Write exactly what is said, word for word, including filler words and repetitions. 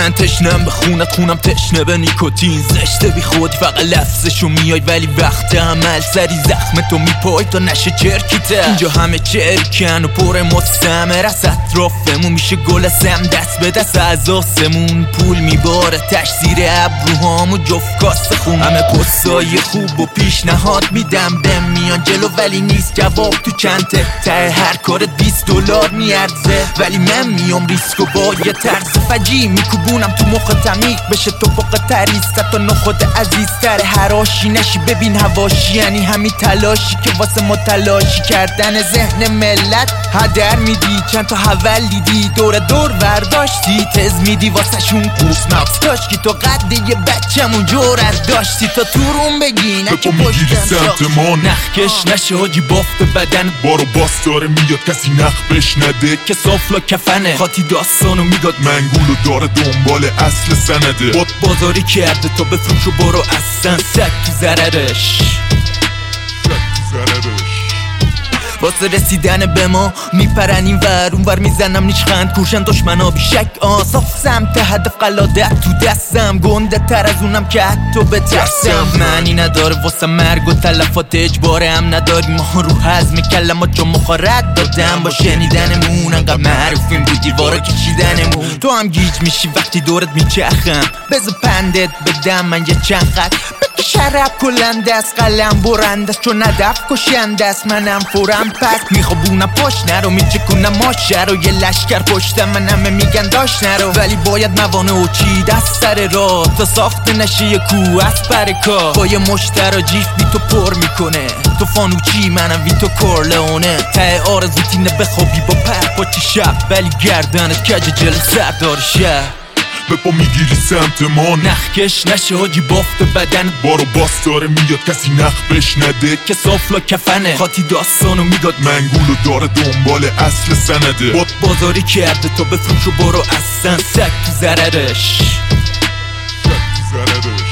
من تشنم به خونت، خونم تشنه به نیکوتین. زشته بی خود فقط لفظشو میای ولی وقت عمل سری زخم تو میپای تا نشه چرکیته. اینجا همه چرکن و پر مستمر از اطرافمون میشه گل سم دست به دست از آسمون. پول میباره تش زیر ابروهامو جفت کاسه خون. همه پستای خوب و پیشنهاد میدم بهم میان جلو ولی نیست جواب تو چنته. ته هر کارت بیست دلار میارزه ولی من میام ریسک و با یه ترس فجی میکوبونم تو مخ تمیق بشه تو فوق تریست تا نخود عزیزتر هر آشی نشی. ببین هواشی یعنی همین تلاشی که واسه متلاشی کردن ذهن ملت هدر میدی. چند تا حول دیدی دور دور برداشتی تز میدی واسه شون قوس مغز داشت که تو قد یه بچمون جورت داشتی تا تو روم بگی نه که پشتن سمت ما نخکش نشه حاجی بافت بدن بارو باس داره میاد کسی نخ بش نده که صافلا کفنه. خاطی داستانو میداد منگولو داره دنبال اصل سنده. باد بازاری کرده تا بفروش و برو اصلا سک تو ضررش واسه رسیدن به ما میپرن این ور اون ور میزنم نیچخند کوشن دشمنا بیشک آصاف سمت هدف قلادت تو دستم گنده تر از اونم که حتی بترسم. معنی نداره واسه مرگ و تلفات اجباره هم نداری ما رو هضم کلمات چون مخارد دادم با شنیدنمون انقدر معروفیم رو دیوارا کشیدنمون. تو هم گیج میشی وقتی دورت میچخم بذار پندت بدم من یه چند خط شرب کلنده است قلم برنده است چون هدف کشنده است. منم فورم پس میخوابونم پشت نرو میچکونم ماشه رو یه لشکر پشتم من همه میگن داشت نرو ولی باید موانع و چی دست سر راه تا ساخته نشه یه کوه از پر کار. با یه مشترا جیف بی تو پر میکنه تو فانوچی منم وی تو کورلئونه. ته آرزو تینه بخوابی با پر پاچی شب ولی گردنت کج جل سردار شهر به پا میگیری سمت ما نخکش نشه حاجی بافت بدن بارو باس داره میاد کسی نخ بش نده که صافلا کفنه. خاطی داستانو میداد منگولو داره دنبال اصل سنده. باد بازاری کرده تا بفروش و برو اصلا سک تو ضررش.